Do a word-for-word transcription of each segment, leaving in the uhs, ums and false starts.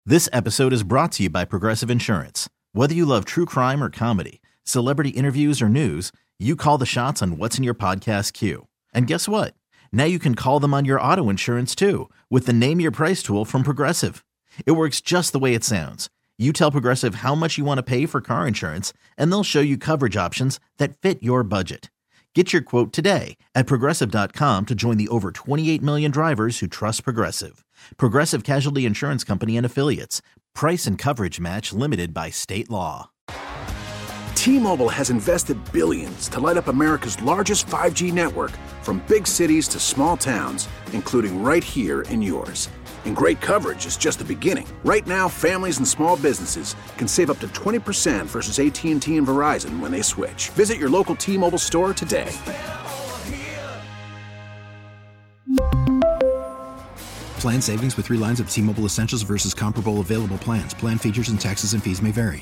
This episode is brought to you by Progressive Insurance. Whether you love true crime or comedy, celebrity interviews or news, you call the shots on what's in your podcast queue. And guess what? Now you can call them on your auto insurance too with the Name Your Price tool from Progressive. It works just the way it sounds. You tell Progressive how much you want to pay for car insurance, and they'll show you coverage options that fit your budget. Get your quote today at Progressive dot com to join the over twenty-eight million drivers who trust Progressive. Progressive Casualty Insurance Company and Affiliates. Price and coverage match limited by state law. T-Mobile has invested billions to light up America's largest five G network, from big cities to small towns, including right here in yours. And great coverage is just the beginning. Right now, families and small businesses can save up to twenty percent versus A T and T and Verizon when they switch. Visit your local T-Mobile store today. Plan savings with three lines of T-Mobile Essentials versus comparable available plans. Plan features and taxes and fees may vary.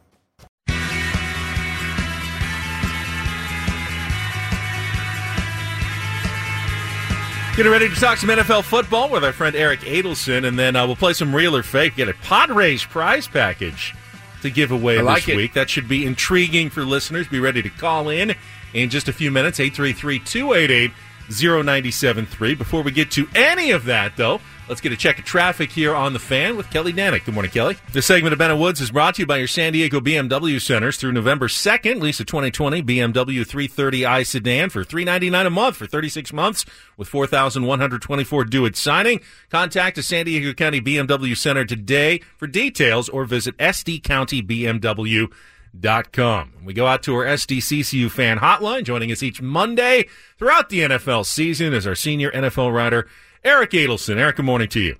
Getting ready to talk some N F L football with our friend Eric Adelson, and then uh, we'll play some Real or Fake. Get a Padres prize package to give away like this it. week. That should be intriguing for listeners. Be ready to call in in just a few minutes, eight three three, two eight eight, zero nine seven three. Before we get to any of that, though, let's get a check of traffic here on The Fan with Kelly Danick. Good morning, Kelly. This segment of Ben and Woods is brought to you by your San Diego B M W centers through November second. Lease a twenty twenty B M W three thirty i sedan for three hundred ninety-nine dollars a month for thirty-six months with four thousand one hundred twenty-four due at signing. Contact a San Diego County B M W center today for details or visit S D county B M W dot com. We go out to our S D C C U fan hotline. Joining us each Monday throughout the N F L season is our senior N F L writer, Eric Adelson. Eric, good morning to you.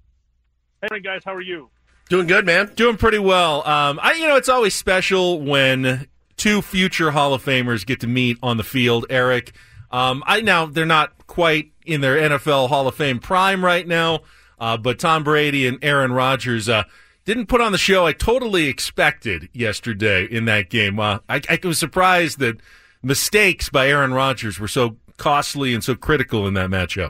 Hey, guys. How are you? Doing good, man. Doing pretty well. Um, I, you know, it's always special when two future Hall of Famers get to meet on the field, Eric. Um, I now they're not quite in their N F L Hall of Fame prime right now, uh, but Tom Brady and Aaron Rodgers uh, didn't put on the show I totally expected yesterday in that game. Uh, I, I was surprised that mistakes by Aaron Rodgers were so costly and so critical in that matchup.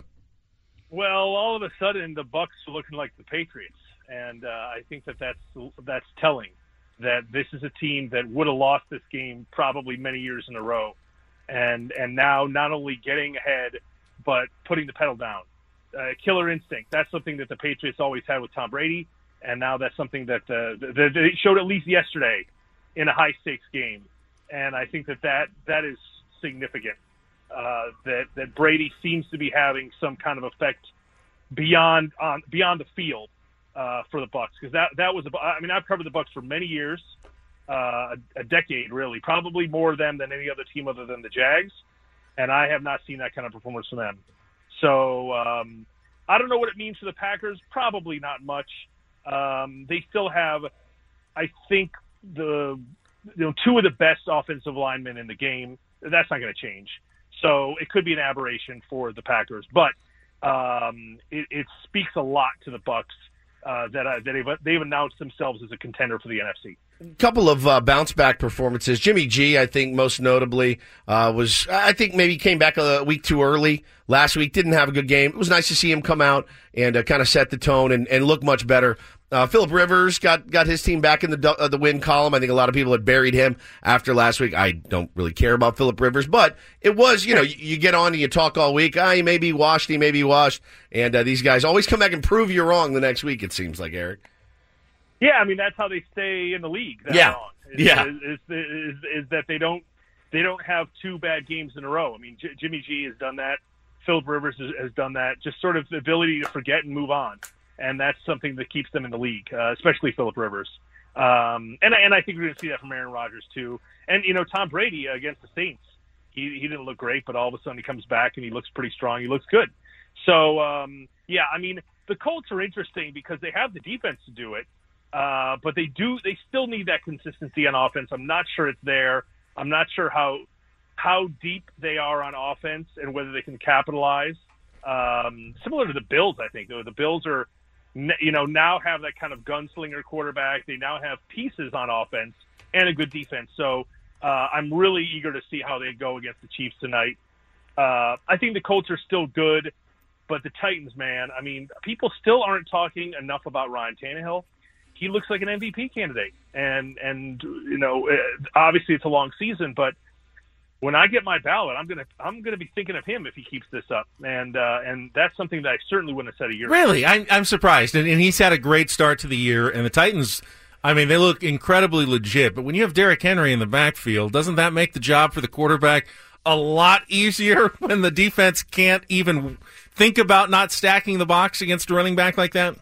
Well, all of a sudden, the Bucs are looking like the Patriots, and uh, I think that that's that's telling. That this is a team that would have lost this game probably many years in a row, and and now not only getting ahead, but putting the pedal down. Uh, killer instinct. That's something that the Patriots always had with Tom Brady, and now that's something that uh, that they showed at least yesterday in a high stakes game, and I think that that, that is significant. Uh, that that Brady seems to be having some kind of effect beyond on beyond the field uh, for the Bucs, because that that was a, I mean I've covered the Bucs for many years, uh, a, a decade really, probably more them than any other team other than the Jags, and I have not seen that kind of performance from them. So um, I don't know what it means for the Packers. Probably not much. Um, they still have, I think, the you know two of the best offensive linemen in the game. That's not going to change. So it could be an aberration for the Packers, but um, it, it speaks a lot to the Bucs uh, that, uh, that they've, they've announced themselves as a contender for the N F C. A couple of uh, bounce back performances. Jimmy G, I think most notably, uh, was I think maybe came back a week too early last week. Didn't have a good game. It was nice to see him come out and uh, kind of set the tone and, and look much better. Uh, Phillip Rivers got, got his team back in the uh, the win column. I think a lot of people had buried him after last week. I don't really care about Phillip Rivers, but it was, you know, you, you get on and you talk all week. Ah, he may be washed, he may be washed. And uh, these guys always come back and prove you wrong the next week, it seems like, Eric. Yeah, I mean, that's how they stay in the league that yeah. long. Is, yeah. Is, is, is, is that they don't they don't have two bad games in a row. I mean, J- Jimmy G has done that. Phillip Rivers has, has done that. Just sort of the ability to forget and move on. And that's something that keeps them in the league, uh, especially Phillip Rivers. Um, and, and I think we're going to see that from Aaron Rodgers, too. And, you know, Tom Brady against the Saints, he, he didn't look great, but all of a sudden he comes back and he looks pretty strong. He looks good. So, um, yeah, I mean, the Colts are interesting because they have the defense to do it, uh, but they do they still need that consistency on offense. I'm not sure it's there. I'm not sure how how deep they are on offense and whether they can capitalize. Um, similar to the Bills, I think. The Bills are – you know, now have that kind of gunslinger quarterback. They now have pieces on offense and a good defense. So uh, I'm really eager to see how they go against the Chiefs tonight. Uh, I think the Colts are still good, but the Titans, man, I mean, people still aren't talking enough about Ryan Tannehill. he looks like an M V P candidate. And, and you know, obviously it's a long season, but when I get my ballot, I'm gonna I'm gonna be thinking of him if he keeps this up, and uh, and that's something that I certainly wouldn't have said a year ago. Really, I'm I'm surprised, and, and he's had a great start to the year, and the Titans, I mean, they look incredibly legit. But when you have Derrick Henry in the backfield, doesn't that make the job for the quarterback a lot easier when the defense can't even think about not stacking the box against a running back like that?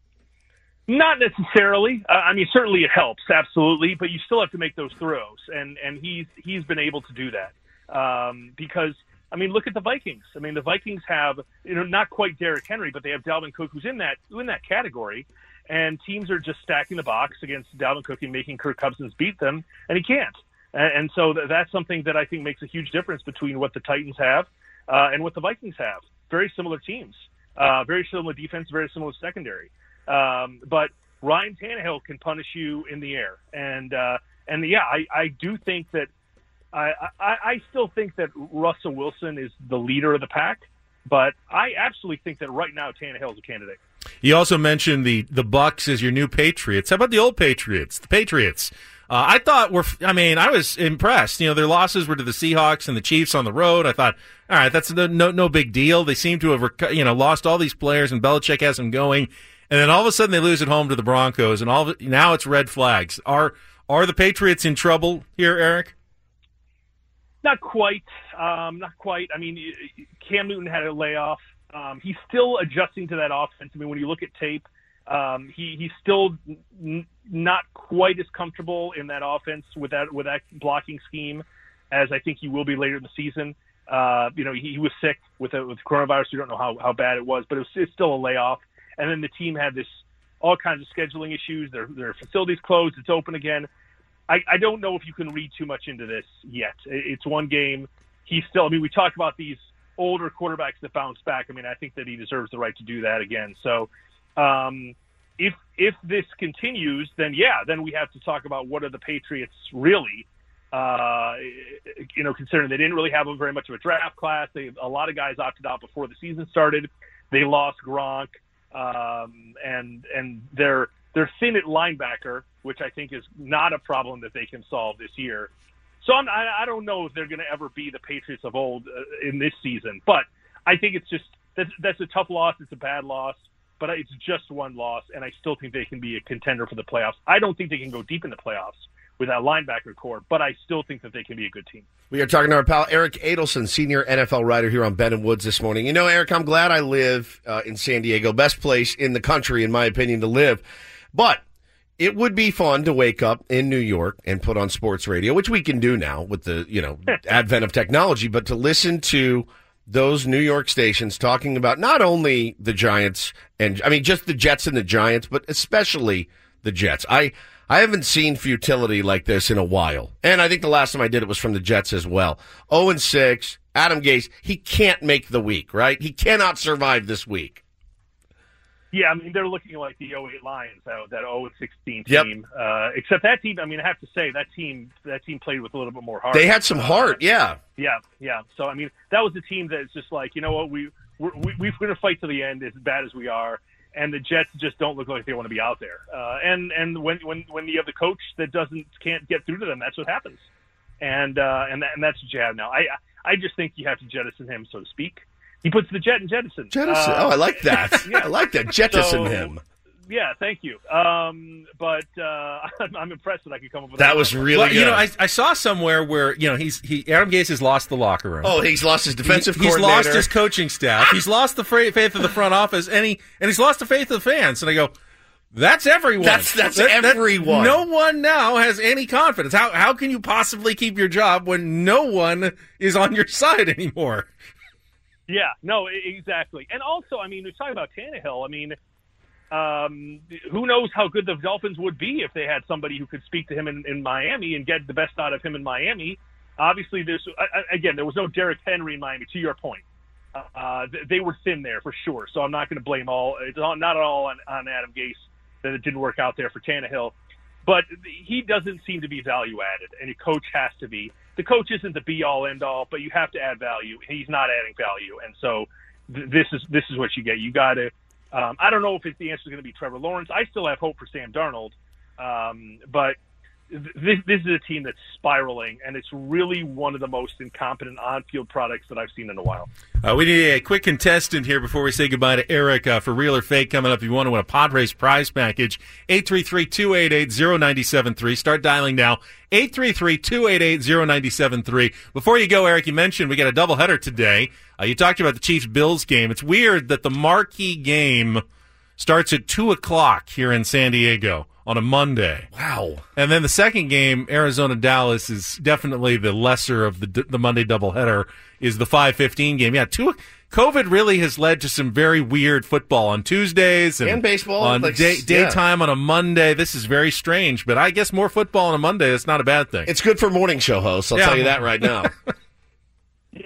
Not necessarily. Uh, I mean, certainly it helps, absolutely, but you still have to make those throws, and and he's he's been able to do that um, because I mean, look at the Vikings. I mean, the Vikings have you know not quite Derrick Henry, but they have Dalvin Cook, who's in that in that category, and teams are just stacking the box against Dalvin Cook and making Kirk Cousins beat them, and he can't. And, and so th- that's something that I think makes a huge difference between what the Titans have uh, and what the Vikings have. Very similar teams, uh, very similar defense, very similar secondary. Um, but Ryan Tannehill can punish you in the air, and uh, and yeah, I, I do think that I, I I still think that Russell Wilson is the leader of the pack, but I absolutely think that right now Tannehill is a candidate. You also mentioned the the Bucs as your new Patriots. How about the old Patriots? The Patriots. Uh, I thought were. I mean, I was impressed. You know, their losses were to the Seahawks and the Chiefs on the road. I thought, all right, that's no no, no big deal. They seem to have rec- you know lost all these players, and Belichick has them going. And then all of a sudden they lose at home to the Broncos, and all of it, now it's red flags. Are are the Patriots in trouble here, Eric? Not quite. Um, not quite. I mean, Cam Newton had a layoff. Um, he's still adjusting to that offense. I mean, when you look at tape, um, he he's still n- not quite as comfortable in that offense with that with that blocking scheme as I think he will be later in the season. Uh, you know, he, he was sick with a, with coronavirus. We don't know how, how bad it was, but it was, it's still a layoff. And then the team had this all kinds of scheduling issues. Their their facilities closed. It's open again. I, I don't know if you can read too much into this yet. It's one game. He's still. I mean, we talk about these older quarterbacks that bounce back. I mean, I think that he deserves the right to do that again. So, um, if if this continues, then yeah, then we have to talk about what are the Patriots really. Uh, you know, considering they didn't really have a very much of a draft class. They a lot of guys opted out before the season started. They lost Gronk. Um, and and they're they're thin at linebacker, which I think is not a problem that they can solve this year. So I'm, I, I don't know if they're going to ever be the Patriots of old uh, in this season, but I think it's just that's, that's a tough loss. It's a bad loss, but it's just one loss, and I still think they can be a contender for the playoffs. I don't think they can go deep in the playoffs with that linebacker core, but I still think that they can be a good team. We are talking to our pal Eric Adelson, senior N F L writer here on Ben and Woods this morning. You know, Eric, I'm glad I live uh, in San Diego, best place in the country, in my opinion, to live. But it would be fun to wake up in New York and put on sports radio, which we can do now with the you know advent of technology, but to listen to those New York stations talking about not only the Giants and I mean just the Jets and the Giants, but especially the Jets. I. I haven't seen futility like this in a while. And I think the last time I did it was from the Jets as well. oh and six, Adam Gase, he can't make the week, right? He cannot survive this week. Yeah, I mean, they're looking like the oh eight Lions, that, that oh and sixteen team. Yep. Uh, except that team, I mean, I have to say, that team that team played with a little bit more heart. They had some heart, uh, yeah. Yeah, yeah. So, I mean, that was a team that's just like, you know what, we, we're, we, we're going to fight to the end as bad as we are. And the Jets just don't look like they want to be out there. Uh, and and when, when when you have the coach that doesn't can't get through to them, that's what happens. And uh, and that, and that's what you have now. I I just think you have to jettison him, so to speak. He puts the jet in jettison. Jettison. Uh, oh, I like that. Yeah, I like that. Jettison so, him. Yeah, thank you. Um, but uh, I'm impressed that I could come up with that. That was really well, good. You know, I, I saw somewhere where you know he's he Adam Gase has lost the locker room. Oh, he's lost his defensive he, he's coordinator. He's lost his coaching staff. He's lost the faith of the front office, and he and he's lost the faith of the fans. And I go, that's everyone. That's that's that, everyone. That, no one now has any confidence. How how can you possibly keep your job when no one is on your side anymore? Yeah, no, exactly. And also, I mean, we're talking about Tannehill. I mean. Um, who knows how good the Dolphins would be if they had somebody who could speak to him in, in Miami and get the best out of him in Miami. Obviously, there's again, there was no Derrick Henry in Miami, to your point. Uh, they were thin there for sure, so I'm not going to blame all. It's not at all on, on Adam Gase that it didn't work out there for Tannehill. But he doesn't seem to be value-added, and a coach has to be. The coach isn't the be-all, end-all, but you have to add value. He's not adding value, and so th- this is this is what you get. You got to Um, I don't know if it's, the answer is going to be Trevor Lawrence. I still have hope for Sam Darnold, um, but this, this is a team that's spiraling, and it's really one of the most incompetent on-field products that I've seen in a while. Uh, we need a quick contestant here before we say goodbye to Eric uh, for Real or Fake coming up. If you want to win a Padres prize package, eight three three, two eight eight, zero nine seven three. Start dialing now, eight three three, two eight eight, zero nine seven three. Before you go, Eric, you mentioned we got a doubleheader today. Uh, you talked about the Chiefs-Bills game. It's weird that the marquee game starts at two o'clock here in San Diego on a Monday. Wow. And then the second game, Arizona-Dallas, is definitely the lesser of the the Monday doubleheader, is the five fifteen game. Yeah, two, COVID really has led to some very weird football on Tuesdays. And, and baseball. On like, day, daytime yeah. on a Monday. This is very strange, but I guess more football on a Monday is not a bad thing. It's good for morning show hosts, I'll yeah. tell you that right now. Yeah.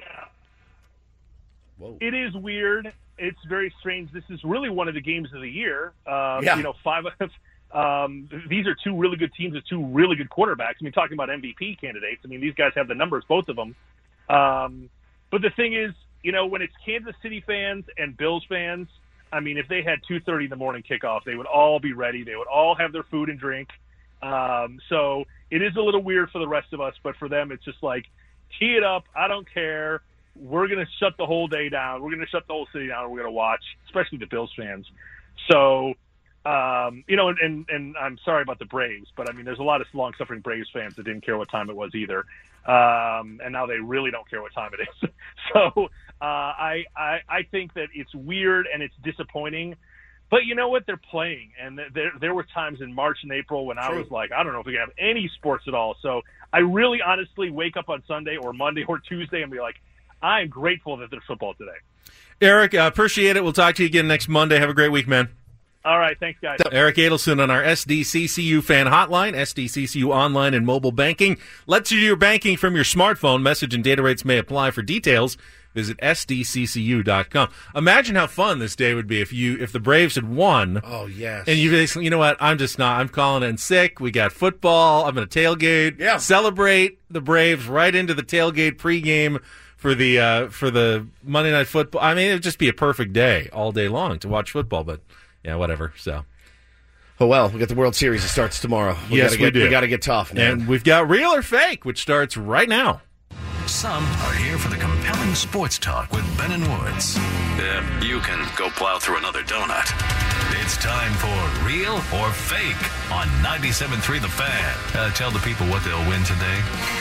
Whoa. It is weird. It's very strange. This is really one of the games of the year. Um, Yeah. You know, five Um, these are two really good teams with two really good quarterbacks. I mean, talking about M V P candidates, I mean, these guys have the numbers, both of them. Um, but the thing is, you know, when it's Kansas City fans and Bills fans, I mean, if they had two thirty in the morning kickoff, they would all be ready. They would all have their food and drink. Um, so it is a little weird for the rest of us, but for them, it's just like, tee it up. I don't care. We're going to shut the whole day down. We're going to shut the whole city down. We're going to watch, especially the Bills fans. So, Um, you know, and, and, and I'm sorry about the Braves, but I mean, there's a lot of long-suffering Braves fans that didn't care what time it was either. Um, and now they really don't care what time it is. so uh, I, I I think that it's weird and it's disappointing. But you know what? They're playing. And there, there were times in March and April when I was like, I don't know if we can have any sports at all. So I really honestly wake up on Sunday or Monday or Tuesday and be like, I'm grateful that there's football today. Eric, uh, appreciate it. We'll talk to you again next Monday. Have a great week, man. All right, thanks, guys. Eric Adelson on our S D C C U fan hotline, S D C C U online and mobile banking. Lets you do your banking from your smartphone. Message and data rates may apply. For details, visit S D C C U dot com. Imagine how fun this day would be if you if the Braves had won. Oh, yes. And you basically, you know what, I'm just not, I'm calling in sick. We got football. I'm going to tailgate. Yeah. Celebrate the Braves right into the tailgate pregame for the, uh, for the Monday Night Football. I mean, it would just be a perfect day all day long to watch football, but yeah, whatever. So, oh well, we got the World Series. It starts tomorrow. We yes, gotta get, we do. We got to get tough, man. And we've got Real or Fake, which starts right now. Some are here for the compelling sports talk with Ben and Woods. Yeah, you can go plow through another donut. It's time for Real or Fake on ninety-seven point three The Fan. Uh, tell the people what they'll win today.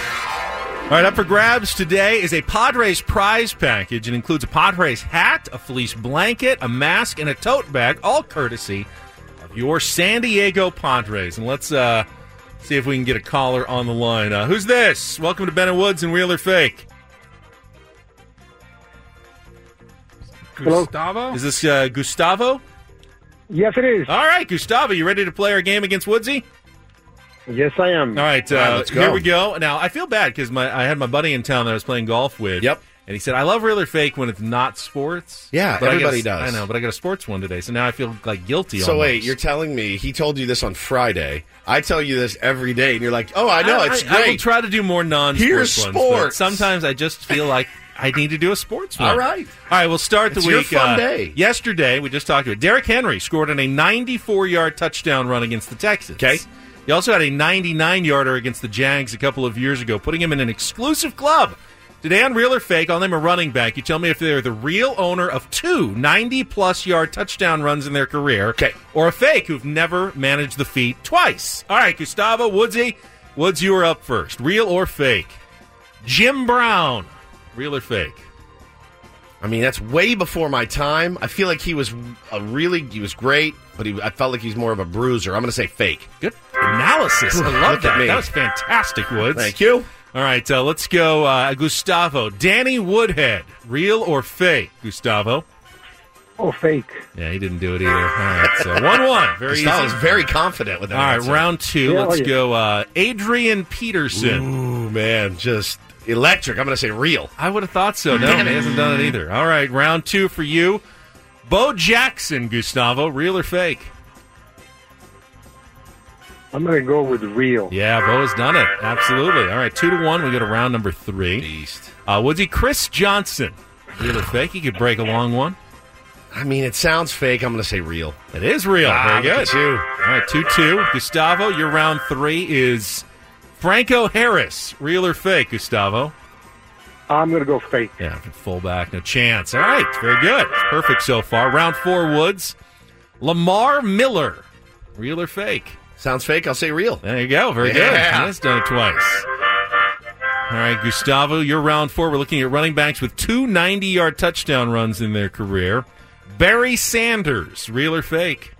All right, up for grabs today is a Padres prize package. It includes a Padres hat, a fleece blanket, a mask, and a tote bag, all courtesy of your San Diego Padres. And let's uh, see if we can get a caller on the line. Uh, who's this? Welcome to Ben and Woods and Real or Fake. Hello? Gustavo? Is this uh, Gustavo? Yes, it is. All right, Gustavo, you ready to play our game against Woodsy? Yes, I am. All right, uh, All right, let's go. here we go. Now, I feel bad because my I had my buddy in town that I was playing golf with. Yep. And he said, I love Real or Fake when it's not sports. Yeah, But I everybody got a- does. I know, but I got a sports one today, so now I feel like guilty So almost. wait, you're telling me he told you this on Friday? I tell you this every day, and you're like, "Oh, I know, I, it's I, I will great." try to do more non-sports Here's ones, but sports. sometimes I just feel like I need to do a sports one. All right. All right, we'll start the It's your week. fun uh, day. Yesterday, we just talked about it. Derrick Henry scored on a ninety-four-yard touchdown run against the Texans. Okay. He also had a ninety-nine-yarder against the Jags a couple of years ago, putting him in an exclusive club. Today on Real or Fake, I'll name a running back. You tell me if they're the real owner of two ninety-plus yard touchdown runs in their career, okay, or a fake who've never managed the feat twice. All right, Gustavo, Woodsy. Woods, you are up first. Real or fake? Jim Brown. Real or fake? I mean, that's way before my time. I feel like he was a really, he was great, but he, I felt like he's more of a bruiser. I'm going to say fake. Good analysis. I love Look at that. me. That was fantastic, Woods. Thank you. All right, uh, let's go, uh, Gustavo. Danny Woodhead. Real or fake, Gustavo? Oh, fake. Yeah, he didn't do it either. All right, so one one. Very easy. Gustavo's very confident with that. All right, answer. round two. Yeah, Let's yeah. go uh, Adrian Peterson. Ooh, man, just electric. I'm going to say real. I would have thought so. No, he hasn't done it either. All right, round two for you. Bo Jackson, Gustavo. Real or fake? I'm going to go with real. Yeah, Bo has done it. Absolutely. All right, two to one. We go to round number three. Beast. Uh, Woodsy, Chris Johnson. Real or fake? He could break a long one. I mean, it sounds fake. I'm going to say real. It is real. Ah, Very look good. at you. All right, two two. Gustavo, your round three is Franco Harris. Real or fake, Gustavo? I'm going to go fake. Yeah, fullback, no chance. All right, very good. Perfect so far. Round four, Woods. Lamar Miller. Real or fake? Sounds fake. I'll say real. There you go. Very Yeah. good. He has done it twice. All right, Gustavo, your round four. We're looking at running backs with two ninety-yard touchdown runs in their career. Barry Sanders. Real or fake?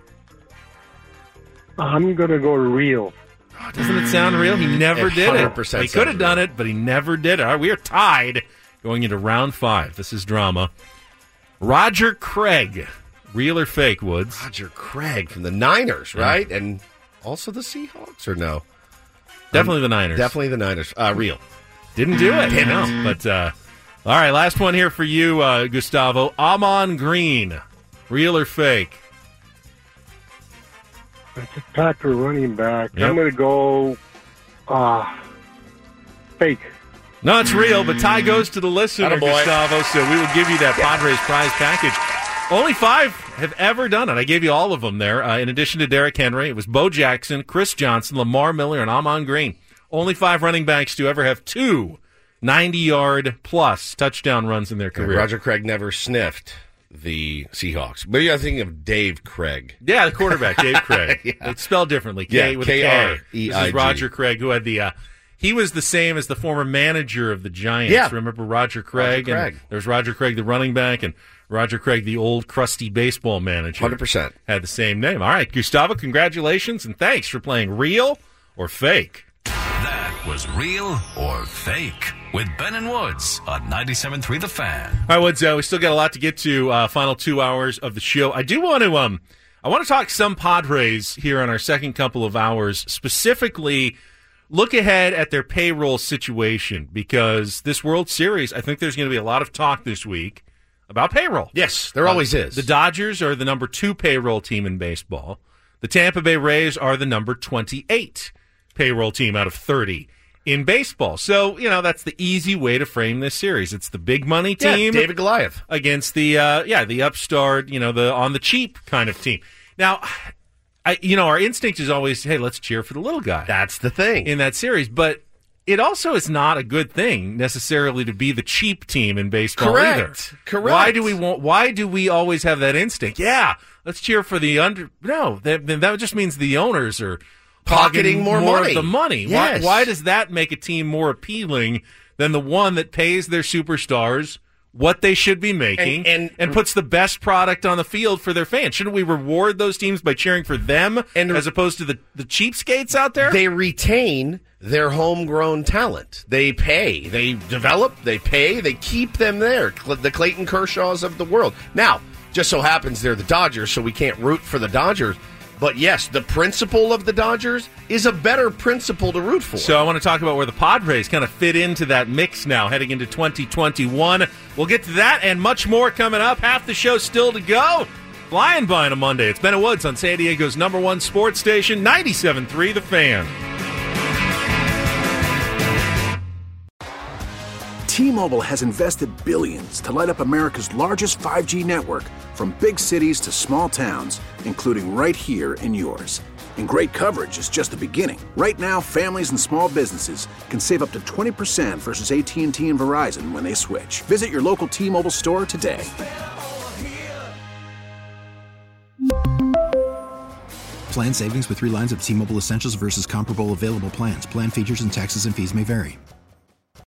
I'm going to go real. Oh, doesn't it sound real? He never did it. one hundred percent He could have sounds done real. it, but he never did it. All right, we are tied going into round five. This is drama. Roger Craig. Real or fake, Woods? Roger Craig from the Niners, right? Yeah. And also the Seahawks, or no? Definitely the Niners. Definitely the Niners. Uh, real. Didn't do it. Damn no. it. But, uh, all right, last one here for you, uh, Gustavo. Amon Green. Real or fake? That's a Packer running back. Yep. I'm going to go uh, fake. No, it's real, but tie goes to the listener, Attaboy. Gustavo, so we will give you that Padres prize package. Only five have ever done it. I gave you all of them there. Uh, in addition to Derrick Henry, it was Bo Jackson, Chris Johnson, Lamar Miller, and Amon Green. Only five running backs to ever have two ninety-yard plus touchdown runs in their career. Yeah, Roger Craig never sniffed the Seahawks. But you're thinking of Dave Craig. Yeah, the quarterback, Dave Craig. Yeah. It's spelled differently. K Yeah, with a K K. R E I G. This is Roger Craig, who had the... Uh, he was the same as the former manager of the Giants. Yeah. Remember Roger Craig? Roger Craig. And there's Roger Craig, the running back, and Roger Craig, the old crusty baseball manager. one hundred percent. Had the same name. All right, Gustavo, congratulations, and thanks for playing real or fake. That was Real or Fake with Ben and Woods on ninety-seven point three The Fan. All right, Woods, uh, we still got a lot to get to. Uh, final two hours of the show. I do want to, um, I want to talk some Padres here on our second couple of hours, specifically look ahead at their payroll situation, because this World Series, I think there's going to be a lot of talk this week about payroll. Yes, there always uh, is. The Dodgers are the number two payroll team in baseball. The Tampa Bay Rays are the number twenty-eight payroll team out of thirty in baseball. So, you know, that's the easy way to frame this series. It's the big money Yeah, team David Goliath. against the, uh, yeah, the upstart, you know, the on the cheap kind of team. Now, I, you know, our instinct is always, hey, let's cheer for the little guy. That's the thing. In that series. But it also is not a good thing necessarily to be the cheap team in baseball Correct. either. Correct. Why do we want? Why do we always have that instinct? Yeah, let's cheer for the under. No, that, then that just means the owners are Pocketing hogging more money. of the money. Yes. Why, why does that make a team more appealing than the one that pays their superstars what they should be making And- and- puts the best product on the field for their fans? Shouldn't we reward those teams by cheering for them And- as opposed to the, the cheapskates out there? They retain their homegrown talent. They pay. They develop. They pay. They keep them there. Cl- The Clayton Kershaws of the world. Now, just so happens they're the Dodgers, so we can't root for the Dodgers. But yes, the principle of the Dodgers is a better principle to root for. So I want to talk about where the Padres kind of fit into that mix now, heading into twenty twenty-one. We'll get to that and much more coming up. Half the show still to go. Flying by on a Monday. It's Ben and Woods on San Diego's number one sports station, ninety-seven point three The Fan. T-Mobile has invested billions to light up America's largest five G network, from big cities to small towns, including right here in yours. And great coverage is just the beginning. Right now, families and small businesses can save up to twenty percent versus A T and T and Verizon when they switch. Visit your local T-Mobile store today. Plan savings with three lines of T-Mobile Essentials versus comparable available plans. Plan features and taxes and fees may vary.